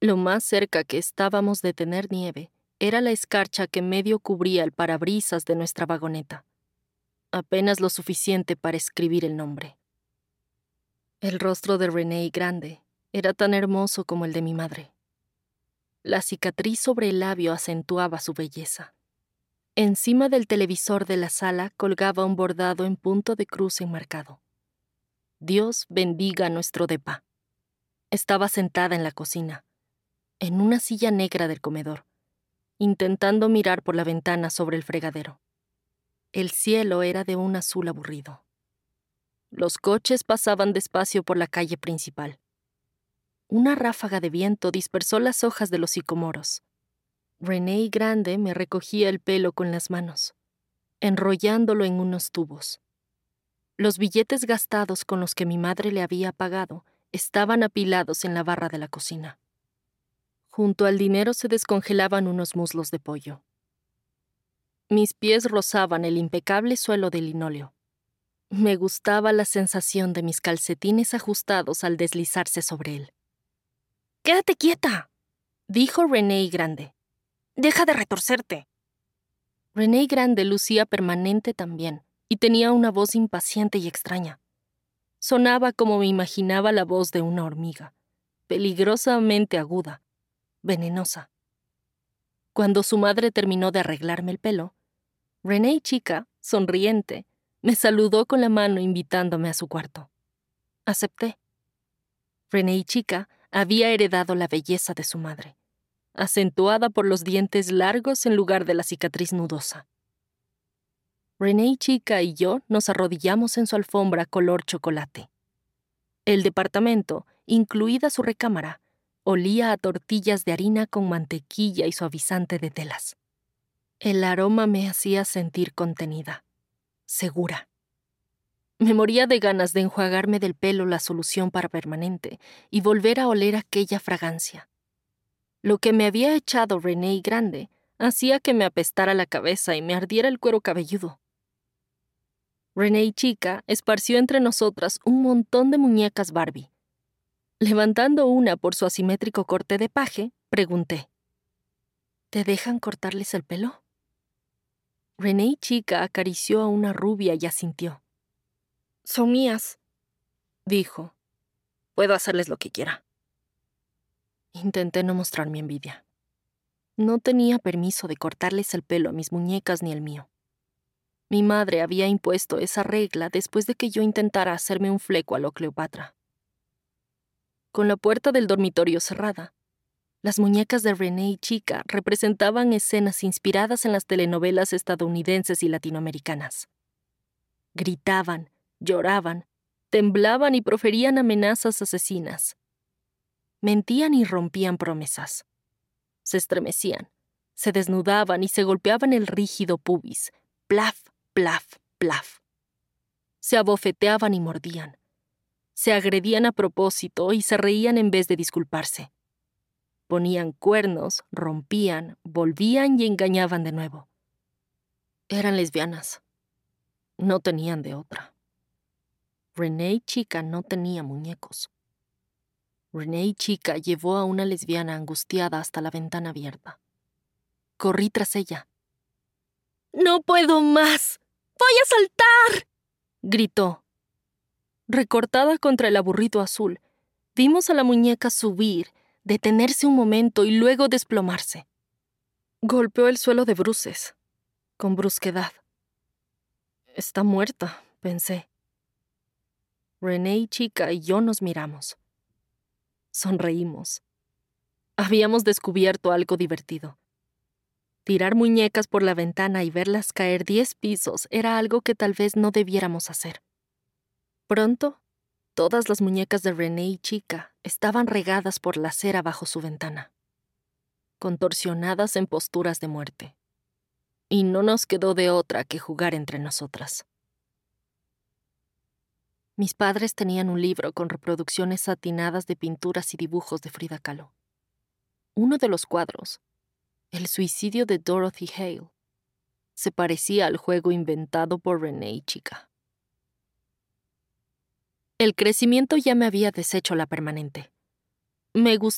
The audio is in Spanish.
Lo más cerca que estábamos de tener nieve era la escarcha que medio cubría el parabrisas de nuestra vagoneta. Apenas lo suficiente para escribir el nombre. El rostro de Renee grande era tan hermoso como el de mi madre. La cicatriz sobre el labio acentuaba su belleza. Encima del televisor de la sala colgaba un bordado en punto de cruz enmarcado. Dios bendiga a nuestro depa. Estaba sentada en la cocina, en una silla negra del comedor, intentando mirar por la ventana sobre el fregadero. El cielo era de un azul aburrido. Los coches pasaban despacio por la calle principal. Una ráfaga de viento dispersó las hojas de los sicomoros. Renee grande me recogía el pelo con las manos, enrollándolo en unos tubos. Los billetes gastados con los que mi madre le había pagado estaban apilados en la barra de la cocina. Junto al dinero se descongelaban unos muslos de pollo. Mis pies rozaban el impecable suelo de linóleo. Me gustaba la sensación de mis calcetines ajustados al deslizarse sobre él. «¡Quédate quieta!», dijo Renee grande. «¡Deja de retorcerte!». Renee grande lucía permanente también y tenía una voz impaciente y extraña. Sonaba como me imaginaba la voz de una hormiga, peligrosamente aguda, venenosa. Cuando su madre terminó de arreglarme el pelo, Renee chica, sonriente, me saludó con la mano invitándome a su cuarto. Acepté. Renee chica había heredado la belleza de su madre, acentuada por los dientes largos en lugar de la cicatriz nudosa. Renee chica y yo nos arrodillamos en su alfombra color chocolate. El departamento, incluida su recámara, olía a tortillas de harina con mantequilla y suavizante de telas. El aroma me hacía sentir contenida, segura. Me moría de ganas de enjuagarme del pelo la solución para permanente y volver a oler aquella fragancia. Lo que me había echado Renee grande hacía que me apestara la cabeza y me ardiera el cuero cabelludo. Renee chica esparció entre nosotras un montón de muñecas Barbie. Levantando una por su asimétrico corte de paje, pregunté: «¿Te dejan cortarles el pelo?». Renee chica acarició a una rubia y asintió. «Son mías», dijo. «Puedo hacerles lo que quiera». Intenté no mostrar mi envidia. No tenía permiso de cortarles el pelo a mis muñecas ni el mío. Mi madre había impuesto esa regla después de que yo intentara hacerme un fleco a lo Cleopatra. Con la puerta del dormitorio cerrada, las muñecas de Renee chica representaban escenas inspiradas en las telenovelas estadounidenses y latinoamericanas. Gritaban, lloraban, temblaban y proferían amenazas asesinas. Mentían y rompían promesas. Se estremecían, se desnudaban y se golpeaban el rígido pubis. Plaf, plaf, plaf. Se abofeteaban y mordían. Se agredían a propósito y se reían en vez de disculparse. Ponían cuernos, rompían, volvían y engañaban de nuevo. Eran lesbianas. No tenían de otra. Renee chica no tenía muñecos. Renee chica llevó a una lesbiana angustiada hasta la ventana abierta. Corrí tras ella. «¡No puedo más! ¡Voy a saltar!», gritó. Recortada contra el aburrido azul, vimos a la muñeca subir, detenerse un momento y luego desplomarse. Golpeó el suelo de bruces, con brusquedad. «Está muerta», pensé. Renee chica y yo nos miramos. Sonreímos. Habíamos descubierto algo divertido. Tirar muñecas por la ventana y verlas caer 10 pisos era algo que tal vez no debiéramos hacer. Pronto, todas las muñecas de Renee chica estaban regadas por la acera bajo su ventana, contorsionadas en posturas de muerte. Y no nos quedó de otra que jugar entre nosotras. Mis padres tenían un libro con reproducciones satinadas de pinturas y dibujos de Frida Kahlo. Uno de los cuadros, el suicidio de Dorothy Hale, se parecía al juego inventado por Renee chica. El crecimiento ya me había deshecho la permanente. Me gustaba